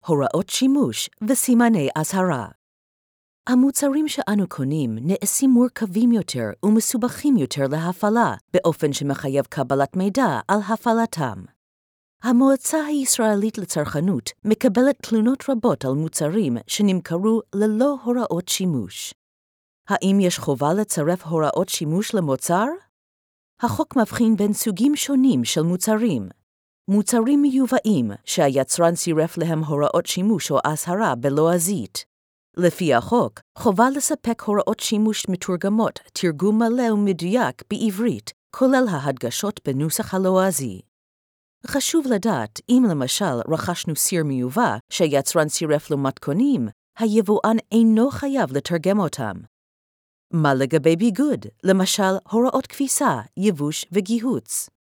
הוראות שימוש וסימני אזהרה. המוצרים שאנו קונים נעשים מורכבים יותר ומסובכים יותר להפעלה, באופן שמחייב קבלת מידע על הפעלתם. המועצה הישראלית לצרכנות מקבלת תלונות רבות על מוצרים שנמכרו ללא הוראות שימוש. האם יש חובה לצרף הוראות שימוש למוצר? החוק מבחין בין סוגים שונים של מוצרים. מוצרים מיובאים שהיצרן צירף להם הוראות שימוש או אזהרה בלועזית. לפי החוק, חובה לספק הוראות שימוש מתורגמות, תרגום מלא ומדויק בעברית, כולל ההדגשות בנוסח הלועזי. חשוב לדעת, אם למשל רכשנו סיר מיובא שהיצרן צירף לו מתכונים, היבואן אינו חייב לתרגם אותם. מה לגבי ביגוד, למשל הוראות כביסה, יבוש וגיהוץ?